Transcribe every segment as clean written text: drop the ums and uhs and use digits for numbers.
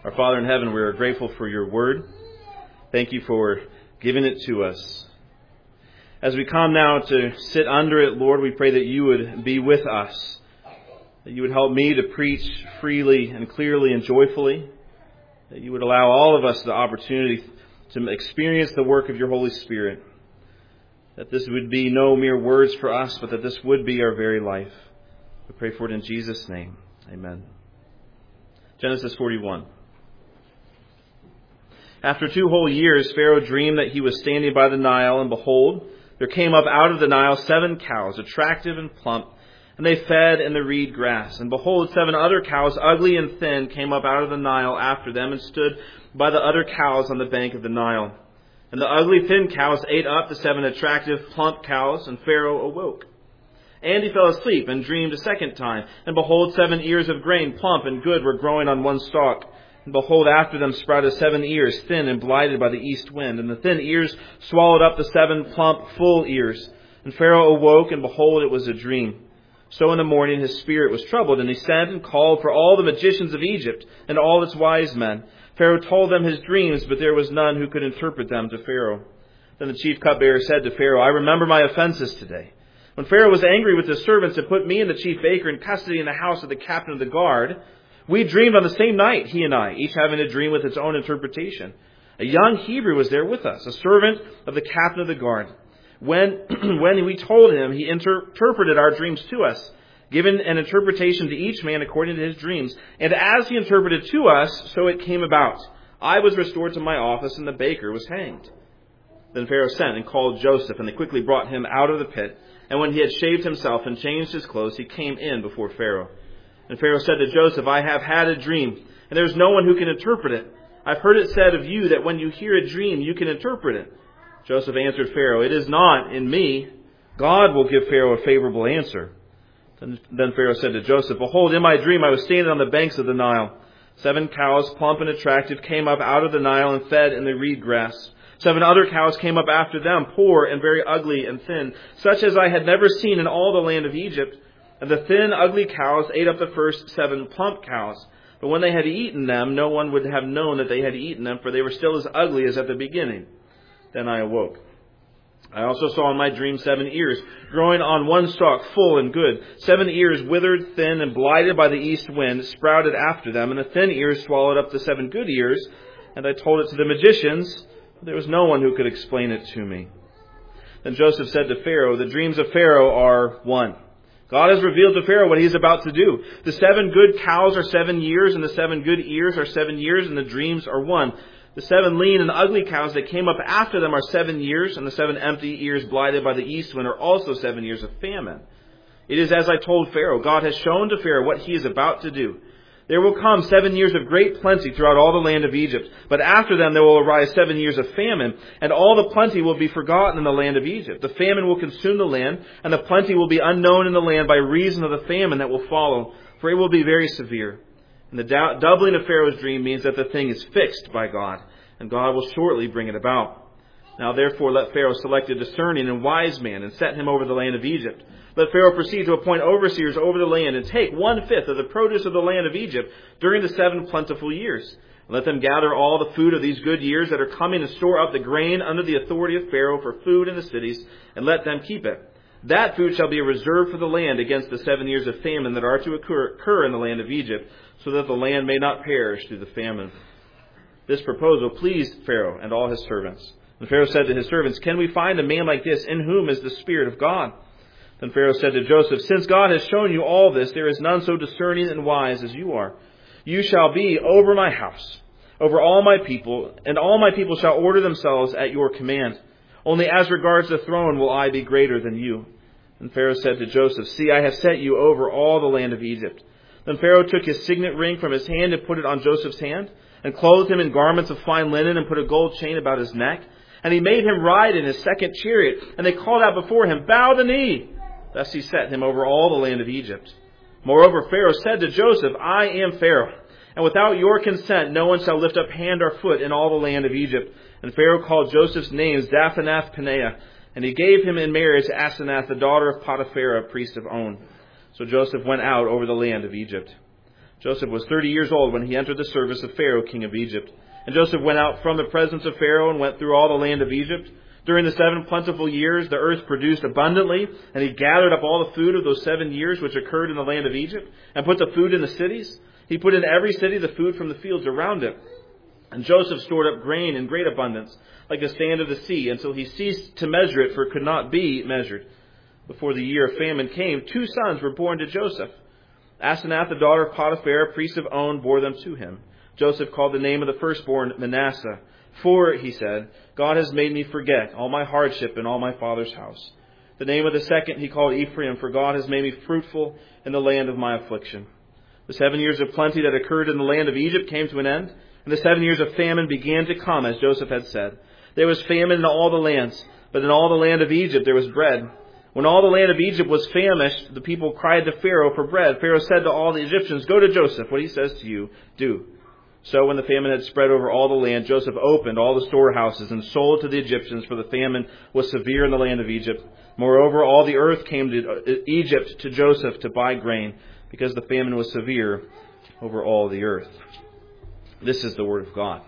Our Father in heaven, we are grateful for your word. Thank you for giving it to us. As we come now to sit under it, Lord, we pray that you would be with us, that you would help me to preach freely and clearly and joyfully, that you would allow all of us the opportunity to experience the work of your Holy Spirit, that this would be no mere words for us, but that this would be our very life. We pray for it in Jesus' name. Amen. Genesis 41. After 2 whole years, Pharaoh dreamed that he was standing by the Nile, and behold, there came up out of the Nile 7 cows, attractive and plump, and they fed in the reed grass. And behold, 7 other cows, ugly and thin, came up out of the Nile after them, and stood by the other cows on the bank of the Nile. And the ugly, thin cows ate up the 7 attractive, plump cows, and Pharaoh awoke. And he fell asleep and dreamed a second time. And behold, 7 ears of grain, plump and good, were growing on one stalk. And behold, after them sprouted 7 ears, thin and blighted by the east wind. And the thin ears swallowed up the 7 plump, full ears. And Pharaoh awoke, and behold, it was a dream. So in the morning his spirit was troubled, and he sent and called for all the magicians of Egypt and all its wise men. Pharaoh told them his dreams, but there was none who could interpret them to Pharaoh. Then the chief cupbearer said to Pharaoh, I remember my offenses today. When Pharaoh was angry with his servants and put me and the chief baker in custody in the house of the captain of the guard, we dreamed on the same night, he and I, each having a dream with its own interpretation. A young Hebrew was there with us, a servant of the captain of the guard. When we told him, he interpreted our dreams to us, giving an interpretation to each man according to his dreams. And as he interpreted to us, so it came about. I was restored to my office, and the baker was hanged. Then Pharaoh sent and called Joseph, and they quickly brought him out of the pit. And when he had shaved himself and changed his clothes, he came in before Pharaoh. And Pharaoh said to Joseph, I have had a dream, and there is no one who can interpret it. I've heard it said of you that when you hear a dream, you can interpret it. Joseph answered Pharaoh, it is not in me. God will give Pharaoh a favorable answer. Then Pharaoh said to Joseph, behold, in my dream I was standing on the banks of the Nile. 7 cows, plump and attractive, came up out of the Nile and fed in the reed grass. 7 other cows came up after them, poor and very ugly and thin, such as I had never seen in all the land of Egypt. And the thin, ugly cows ate up the first 7 plump cows. But when they had eaten them, no one would have known that they had eaten them, for they were still as ugly as at the beginning. Then I awoke. I also saw in my dream 7 ears, growing on one stalk, full and good. 7 ears, withered, thin, and blighted by the east wind, sprouted after them. And the thin ears swallowed up the 7 good ears. And I told it to the magicians, but there was no one who could explain it to me. Then Joseph said to Pharaoh, the dreams of Pharaoh are one. God has revealed to Pharaoh what he is about to do. The 7 good cows are 7 years, and the 7 good ears are 7 years, and the dreams are one. The 7 lean and ugly cows that came up after them are 7 years, and the 7 empty ears blighted by the east wind are also 7 years of famine. It is as I told Pharaoh. God has shown to Pharaoh what he is about to do. There will come 7 years of great plenty throughout all the land of Egypt. But after them there will arise 7 years of famine, and all the plenty will be forgotten in the land of Egypt. The famine will consume the land, and the plenty will be unknown in the land by reason of the famine that will follow, for it will be very severe. And the doubling of Pharaoh's dream means that the thing is fixed by God, and God will shortly bring it about. Now therefore let Pharaoh select a discerning and wise man, and set him over the land of Egypt. Let Pharaoh proceed to appoint overseers over the land, and take 1/5 of the produce of the land of Egypt during the 7 plentiful years. And let them gather all the food of these good years that are coming, and store up the grain under the authority of Pharaoh for food in the cities, and let them keep it. That food shall be a reserve for the land against the 7 years of famine that are to occur in the land of Egypt, so that the land may not perish through the famine. This proposal pleased Pharaoh and all his servants. And Pharaoh said to his servants, can we find a man like this in whom is the Spirit of God? Then Pharaoh said to Joseph, since God has shown you all this, there is none so discerning and wise as you are. You shall be over my house, over all my people, and all my people shall order themselves at your command. Only as regards the throne will I be greater than you. And Pharaoh said to Joseph, see, I have set you over all the land of Egypt. Then Pharaoh took his signet ring from his hand and put it on Joseph's hand, and clothed him in garments of fine linen, and put a gold chain about his neck. And he made him ride in his 2nd chariot, and they called out before him, bow the knee. Thus he set him over all the land of Egypt. Moreover, Pharaoh said to Joseph, I am Pharaoh, and without your consent no one shall lift up hand or foot in all the land of Egypt. And Pharaoh called Joseph's name Zaphanath-Paneah, and he gave him in marriage to Asenath, the daughter of Potiphera, priest of On. So Joseph went out over the land of Egypt. Joseph was 30 years old when he entered the service of Pharaoh, king of Egypt. And Joseph went out from the presence of Pharaoh and went through all the land of Egypt. During the 7 plentiful years, the earth produced abundantly, and he gathered up all the food of those 7 years which occurred in the land of Egypt, and put the food in the cities. He put in every city the food from the fields around it. And Joseph stored up grain in great abundance, like the sand of the sea, until he ceased to measure it, for it could not be measured. Before the year of famine came, 2 sons were born to Joseph. Asenath, the daughter of Potiphar, priest of On, bore them to him. Joseph called the name of the firstborn Manasseh. For, he said, God has made me forget all my hardship in all my father's house. The name of the second he called Ephraim, for God has made me fruitful in the land of my affliction. The 7 years of plenty that occurred in the land of Egypt came to an end, and the 7 years of famine began to come, as Joseph had said. There was famine in all the lands, but in all the land of Egypt there was bread. When all the land of Egypt was famished, the people cried to Pharaoh for bread. Pharaoh said to all the Egyptians, "Go to Joseph. What he says to you, do." So when the famine had spread over all the land, Joseph opened all the storehouses and sold to the Egyptians, for the famine was severe in the land of Egypt. Moreover, all the earth came to Egypt to Joseph to buy grain, because the famine was severe over all the earth. This is the word of God.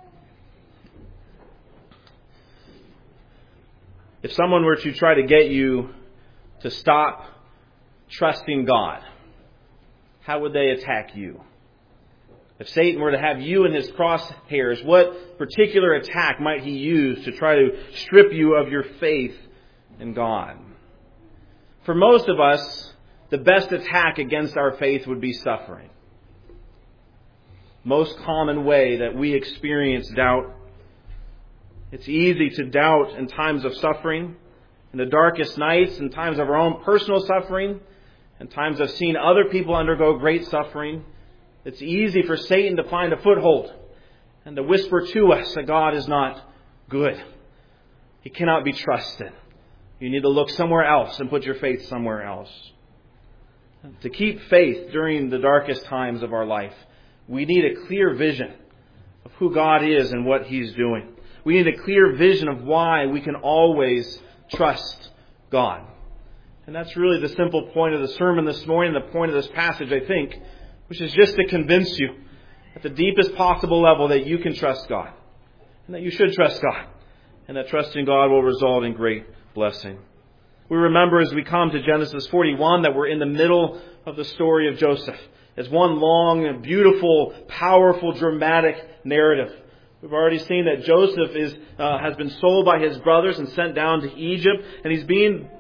If someone were to try to get you to stop trusting God, how would they attack you? If Satan were to have you in his crosshairs, what particular attack might he use to try to strip you of your faith in God? For most of us, the best attack against our faith would be suffering. Most common way that we experience doubt. It's easy to doubt in times of suffering, in the darkest nights, in times of our own personal suffering, in times of seeing other people undergo great suffering. It's easy for Satan to find a foothold and to whisper to us that God is not good. He cannot be trusted. You need to look somewhere else and put your faith somewhere else. To keep faith during the darkest times of our life, we need a clear vision of who God is and what He's doing. We need a clear vision of why we can always trust God. And that's really the simple point of the sermon this morning, the point of this passage, I think, which is just to convince you at the deepest possible level that you can trust God, and that you should trust God, and that trusting God will result in great blessing. We remember as we come to Genesis 41 that we're in the middle of the story of Joseph. It's one long, beautiful, powerful, dramatic narrative. We've already seen that Joseph has been sold by his brothers and sent down to Egypt, and he's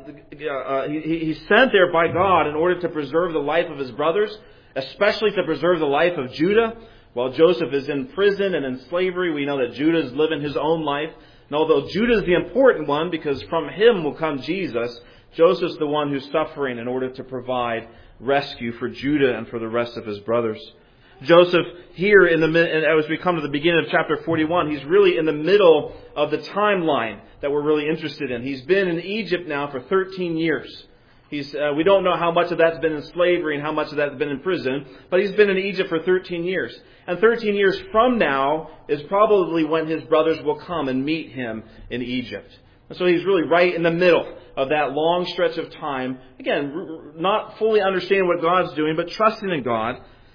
sent there by God in order to preserve the life of his brothers, especially to preserve the life of Judah. While Joseph is in prison and in slavery, we know that Judah is living his own life. And although Judah is the important one, because from him will come Jesus, Joseph's the one who's suffering in order to provide rescue for Judah and for the rest of his brothers. Joseph here, as we come to the beginning of chapter 41, he's really in the middle of the timeline that we're really interested in. He's been in Egypt now for 13 years. We don't know how much of that's been in slavery and how much of that's been in prison, but he's been in Egypt for 13 years. And 13 years from now is probably when his brothers will come and meet him in Egypt. And so he's really right in the middle of that long stretch of time. Again, not fully understanding what God's doing, but trusting in God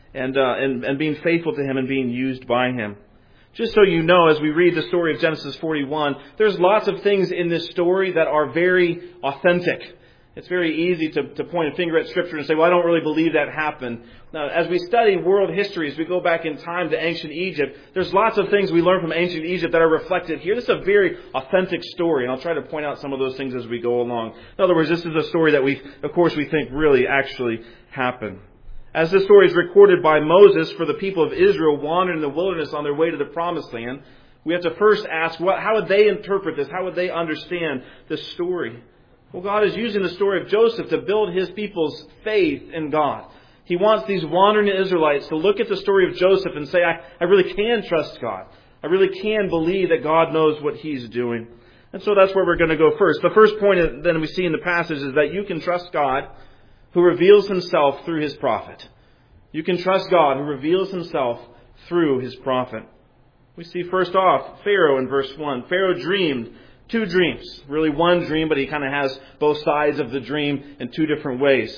and being faithful to Him and being used by Him. Just so you know, as we read the story of Genesis 41, there's lots of things in this story that are very authentic. It's very easy to point a finger at Scripture and say, well, I don't really believe that happened. Now, as we study world history, as we go back in time to ancient Egypt, there's lots of things we learn from ancient Egypt that are reflected here. This is a very authentic story, and I'll try to point out some of those things as we go along. In other words, this is a story that we think really actually happened. As this story is recorded by Moses for the people of Israel wandering in the wilderness on their way to the Promised Land, we have to first ask, how would they interpret this? How would they understand this story? Well, God is using the story of Joseph to build His people's faith in God. He wants these wandering Israelites to look at the story of Joseph and say, I really can trust God. I really can believe that God knows what He's doing. And so that's where we're going to go first. The first point that we see in the passage is that you can trust God who reveals Himself through His prophet. You can trust God who reveals Himself through His prophet. We see first off Pharaoh in verse 1. Pharaoh dreamed 2 dreams. Really one dream, but he kind of has both sides of the dream in 2 different ways.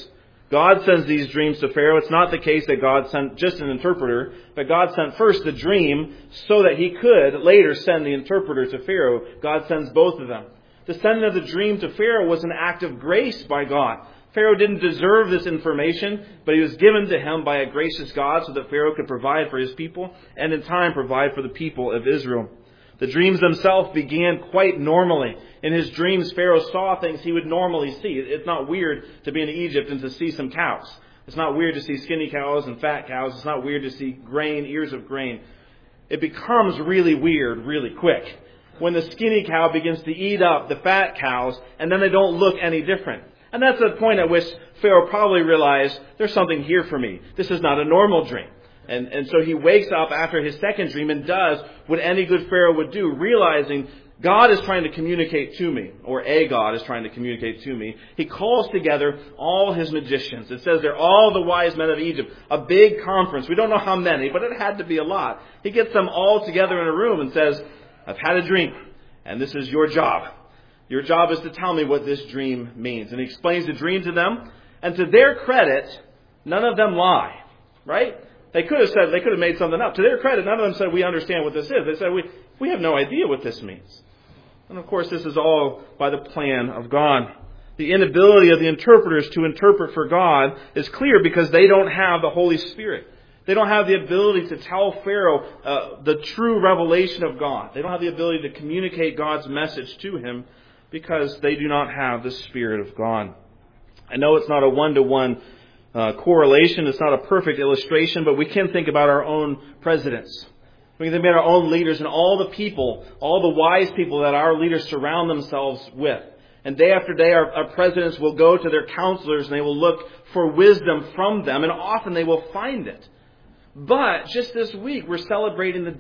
God sends these dreams to Pharaoh. It's not the case that God sent just an interpreter, but God sent first the dream so that he could later send the interpreter to Pharaoh. God sends both of them. The sending of the dream to Pharaoh was an act of grace by God. Pharaoh didn't deserve this information, but it was given to him by a gracious God so that Pharaoh could provide for his people and in time provide for the people of Israel. The dreams themselves began quite normally. In his dreams, Pharaoh saw things he would normally see. It's not weird to be in Egypt and to see some cows. It's not weird to see skinny cows and fat cows. It's not weird to see grain, ears of grain. It becomes really weird really quick when the skinny cow begins to eat up the fat cows and then they don't look any different. And that's the point at which Pharaoh probably realized there's something here for me. This is not a normal dream. And so he wakes up after his second dream and does what any good Pharaoh would do, realizing God is trying to communicate to me, or a God is trying to communicate to me. He calls together all his magicians. It says they're all the wise men of Egypt. A big conference. We don't know how many, but it had to be a lot. He gets them all together in a room and says, I've had a dream, and this is your job. Your job is to tell me what this dream means. And he explains the dream to them. And to their credit, none of them lie. Right? They could have made something up. To their credit, none of them said, we understand what this is. They said, we have no idea what this means. And of course, this is all by the plan of God. The inability of the interpreters to interpret for God is clear because they don't have the Holy Spirit. They don't have the ability to tell Pharaoh the true revelation of God. They don't have the ability to communicate God's message to him because they do not have the Spirit of God. I know it's not a one-to-one correlation. It's not a perfect illustration, but we can think about our own presidents. We can think about our own leaders and all the people, all the wise people that our leaders surround themselves with. And day after day, our presidents will go to their counselors and they will look for wisdom from them, and often they will find it. But just this week, we're celebrating the